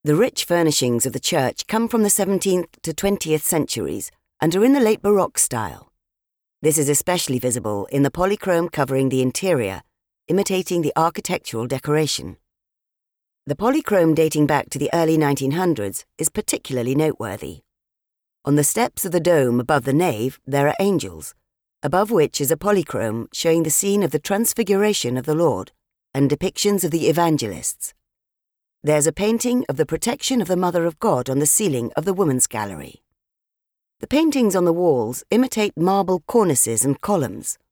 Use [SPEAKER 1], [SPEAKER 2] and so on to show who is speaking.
[SPEAKER 1] The rich furnishings of the church come from the 17th to 20th centuries and are in the late Baroque style. This is especially visible in the polychrome covering the interior, imitating the architectural decoration. The polychrome dating back to the early 1900s is particularly noteworthy. On the steps of the dome above the nave there are angels, above which is a polychrome showing the scene of the Transfiguration of the Lord and depictions of the evangelists. There's a painting of the protection of the Mother of God on the ceiling of the Women's Gallery. The paintings on the walls imitate marble cornices and columns.